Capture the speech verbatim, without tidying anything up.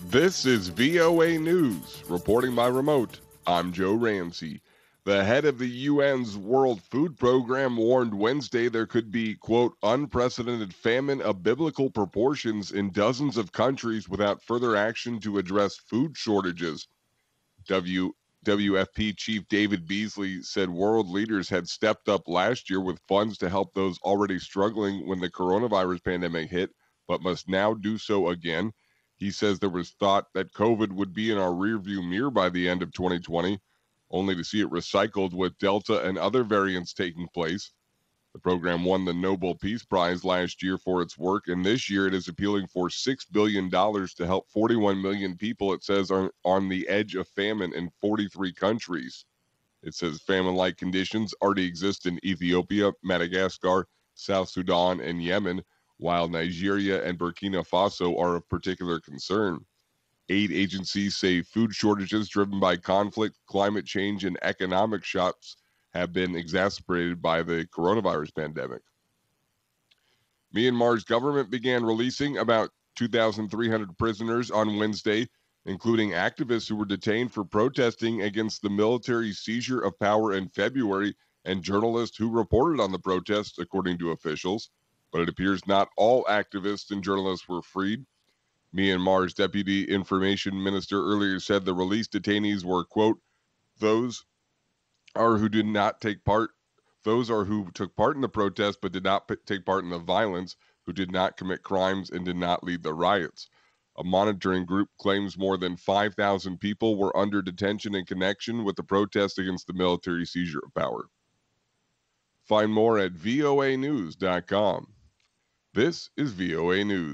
This is V O A News. Reporting by remote, I'm Joe Ramsey. The head of the U N's World Food Program warned Wednesday there could be, quote, unprecedented famine of biblical proportions in dozens of countries without further action to address food shortages. W. W F P Chief David Beasley said world leaders had stepped up last year with funds to help those already struggling when the coronavirus pandemic hit, but must now do so again. He says there was thought that COVID would be in our rearview mirror by the end of twenty twenty, only to see it recycled with Delta and other variants taking place. The program won the Nobel Peace Prize last year for its work, and this year it is appealing for six billion dollars to help forty-one million people, it says, are on the edge of famine in forty-three countries. It says famine-like conditions already exist in Ethiopia, Madagascar, South Sudan, and Yemen, while Nigeria and Burkina Faso are of particular concern. Aid agencies say food shortages driven by conflict, climate change, and economic shocks have been exacerbated by the coronavirus pandemic. Myanmar's government began releasing about two thousand three hundred prisoners on Wednesday, including activists who were detained for protesting against the military seizure of power in February and journalists who reported on the protests, according to officials. But it appears not all activists and journalists were freed. Myanmar's deputy information minister earlier said the released detainees were, quote, those are who did not take part those are who took part in the protest but did not p- take part in the violence, who did not commit crimes and did not lead the riots. A monitoring group claims more than five thousand people were under detention in connection with the protest against the military seizure of power. Find more at voa news dot com. This is V O A News.